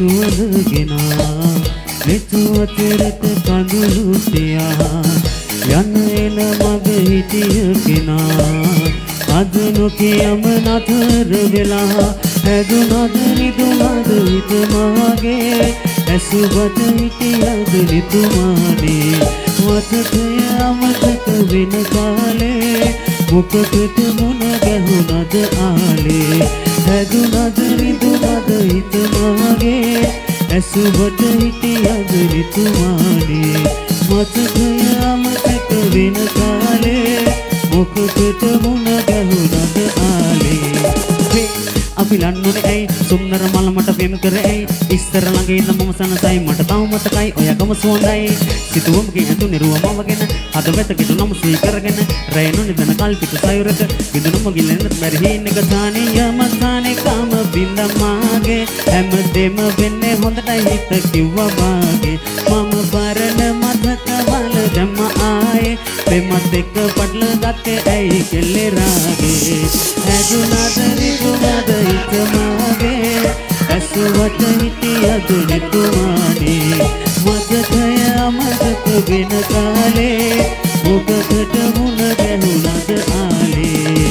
සුවඳගෙනා මෙතුවතරට කඳුළු තියා යන එන මග හිටිය කෙනා අද නොකියම නතර වෙලා හැදුනද නිදුනද හිත මගේ ඇසුබට හිටියද නිතුමානේ මතකය අමතක වෙන කාලේ මොකකට මුණ ගැහුණද ආලේ හැදුනද නිදුනද හිත මගේ ඇසුබට හිටියද නිතුමානේ මතකය අමතක වෙන කාලේ මොකකට මුණ ගැහුණද ආලේ අපි ලන්නුනේ ඇයි සුන්දර මල මට වෙම් කර ඇයි ඉස්තර ළඟ ඉන්න මම සනසයි මට තව මතකයි ඔයගම සුවඳයි සිතුවමගේ ඇතු නිරුවම වගෙන අද වෙත කිතුනම සී කරගෙන රැයනු නිදන කල්පිත සයුරක විදුනම ගිලෙන්න බැරි හින්නක තානිය මතානේ කාම බින්දමාගේ හැමදේම වෙන්නේ හොඳටයි හිත කිව්වා වාගේ මම පරණ මතක වල දැම්ම ආයේ පෙමත් එක්ක පටල ගත්තේ ඇයි කෙල්ලේ රාගේ හැදුනද රිදුනද හිත මාගේ ඇසුවට හිටියද නිතුමානේ මතකය අමතක වෙන කාලේ මොකකට මුණ ගැහුණද ආලේ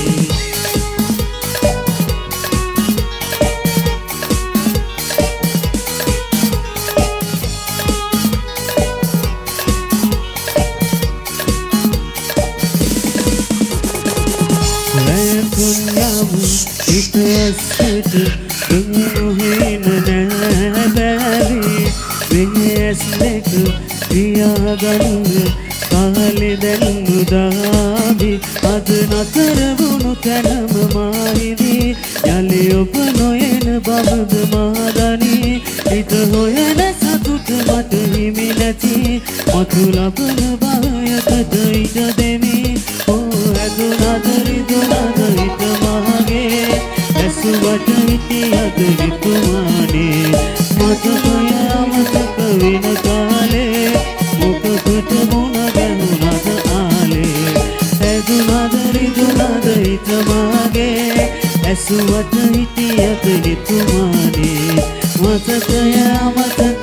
ඉතස්සට දුනුහින නැබැවි වෙනස් දෙක පියාගන්න කාලෙ දැන් මුදාවි අද නතර වුණු තැනම මාහිවි යලි ඔබ නොයන බවද මාදනි හිත හොයන සතුට මට හිමි නැති මතු ලබන භවයකට ඉඩ දෙමි ඇදුනද රිදුනද හිත මගේ ඇසුවට හිටියද නිතුමානේ මතකය අමතක වෙන කාලේ මොකකට මුණ ගැහුණද ආලේ ඇදුනද රිදුනද හිත මගේ ඇසුවට හිටියද නිතුමානේ මතකය අමතක